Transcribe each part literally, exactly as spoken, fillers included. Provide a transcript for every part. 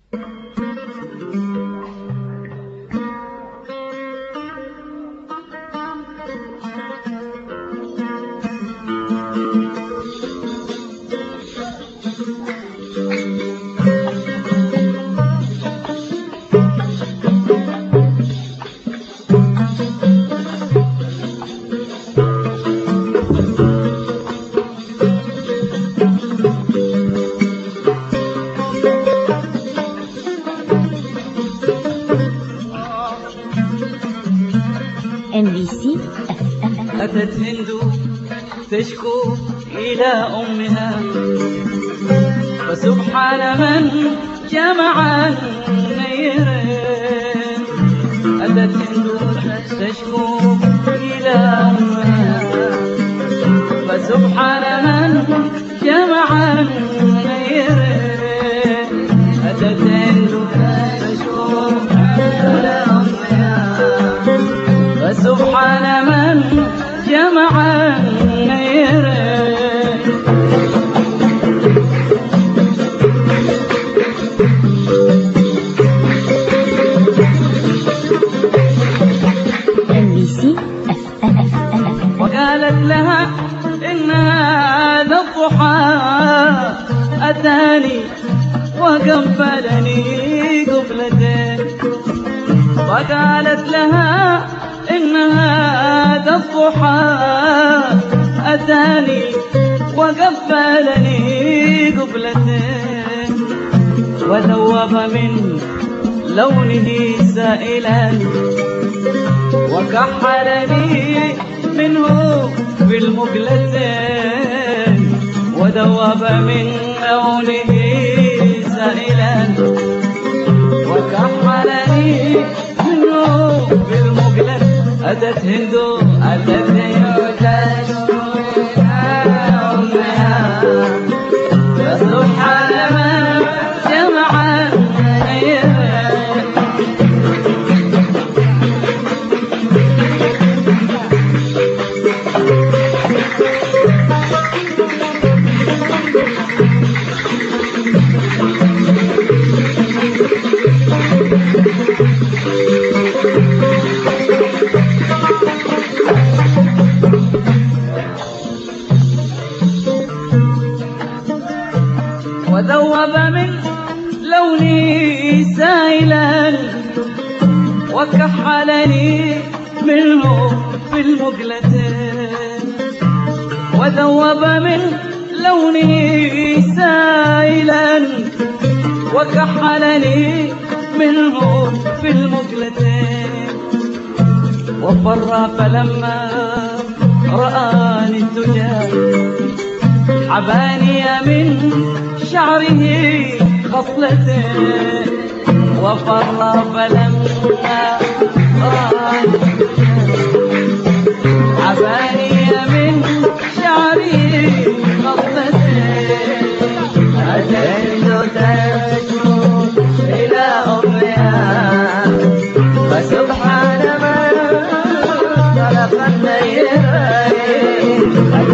أتت هند تشكو إلى أمها فسبحان من جمع النيرين. أتت هند تشكو إلى أمها فسبحان من جمع النيرين. أتت هند تشكو إلى أمها فسبحان من جمع النيرين. وقالت لها إن هذا الضحى أتاني وقبلني قبلتين. وقالت لها إن هذا الضحى أتاني وقبلني قبلتين. وذوب من لونه سائلا وكحلني منه بالمقلتين. وذوب من لونه سائلا وكحلني منه بالمقلتين. أتت هند أتت هند تشكو إلى أمها فسبحان من جمع النيرين. وذوب من لوني سائلا وكحلني منه في المقلتين. وذوب من لونه سائلا وكحلني منه في المقلتين. وفر فلما رآني الدجى حباني من شعره خصلتين. وفر فلما رآني حباني من شعره خصلتين. أتيت تشكو إلى أمها فسبحان من خلق النيرين.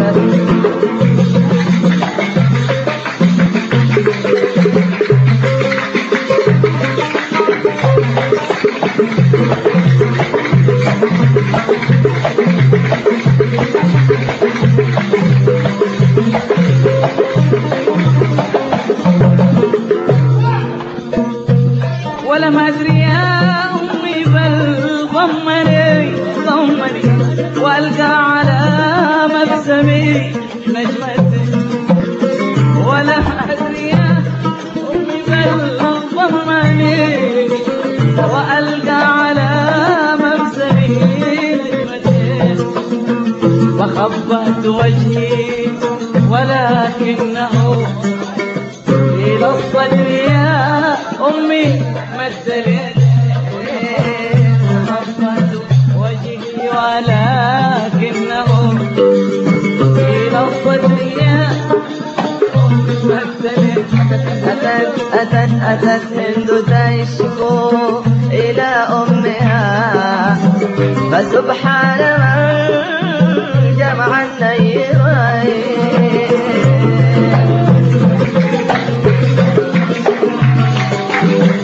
ولم أدري يا أمي بل ضمني ضمني وألقى على مبسمي نجمتي. ولم أدري يا أمي بل ضمني وألقى على مبسمي نجمتي. فخبأت وجهي ولكنه إلى الصدر يا أمي مثلت. خبأت وجهي ولكنه إلى الصدر يا أمي مثلت. أتت أتت أتت هند تشكو إلى أمها فسبحان من جمع النيرين.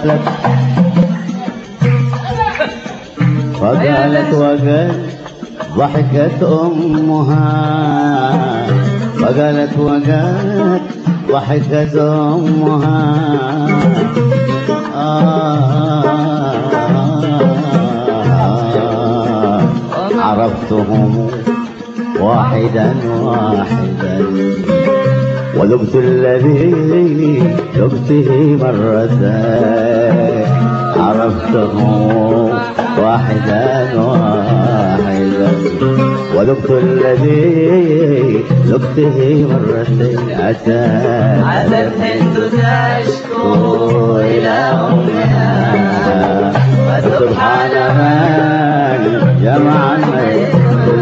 لك فقالت وقال ضحكت أمها فقالت وقال ضحكت أمها آه عرفتهم واحدا واحدا وذقت الذي ذقته مرتين عرفته واحدا واحدا وذقت الذي ذقته مرتين أتت عادت هند تشكو إلى أمها فسبحان من جمع الميت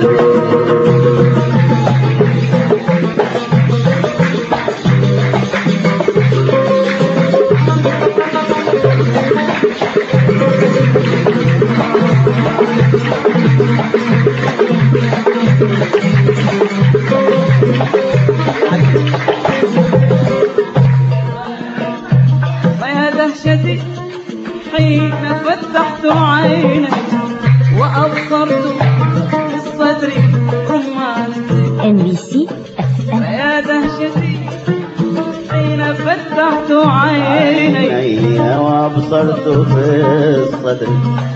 ويا دهشتي حين فتحت عيني وأبصرت في الصدر رمانة إم بي سي إف إم. ويا دهشتي حين فتحت عيني عيني وابصرت في الصدر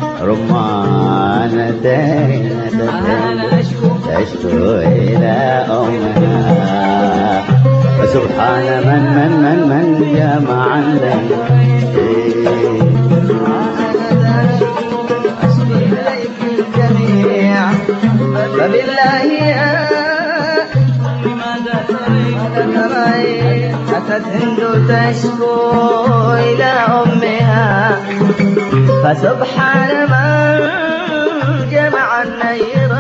رمانتين أنا أشكو تشكو إلى أمها فسبحان من من من من جمع الليل أشكو إليك الجميع فبالله يا لماذا تريد أتت هند تشكو إلى أمها فسبحان من جمع النيرين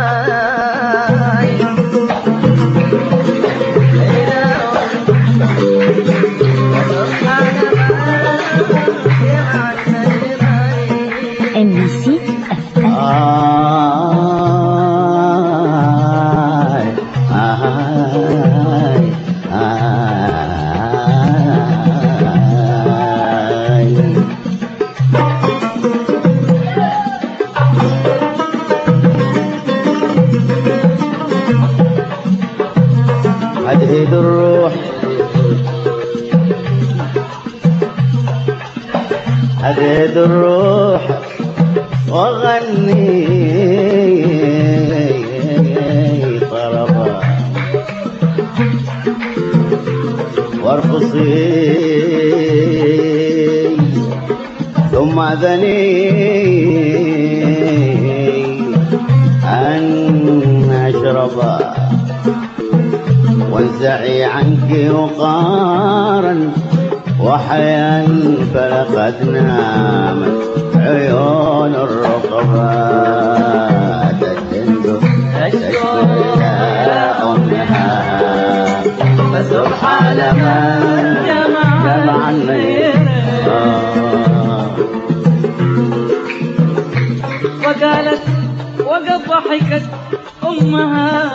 إلى أمها فسبحان من جمع النيرين إم بي سي إف إم. آي آي آي أجهد الروح أجهد الروح وغني طربا وارقصي ثم أذني أن أشربا وانزعي عنك وقارا وحيا فلقد نامت عيون الرقباء تهند تشكو إلى أمها فسبحان من جمع الليل وقالت وقد ضحكت أمها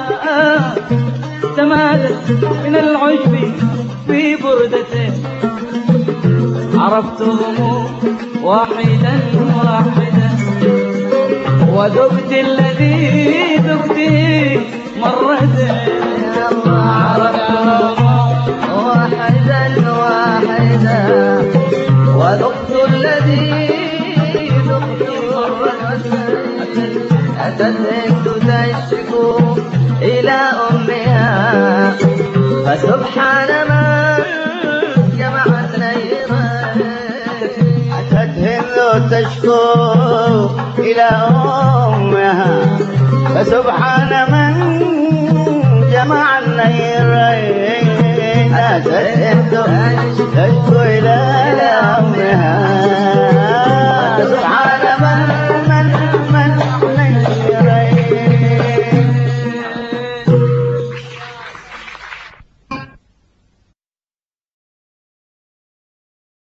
تمادت من العجب في بردته عرفتهم واحدا واحدا وذقت الذي ذقته مرتين عرفتهم واحدا واحدا وذقت الذي ذقته مرتين أتت هند تشكو إلى أمها فسبحان من جمع النيرين أتت هند تشكو إلى أمها فسبحان من جمع النيرين أتت هند تشكو إلى أمها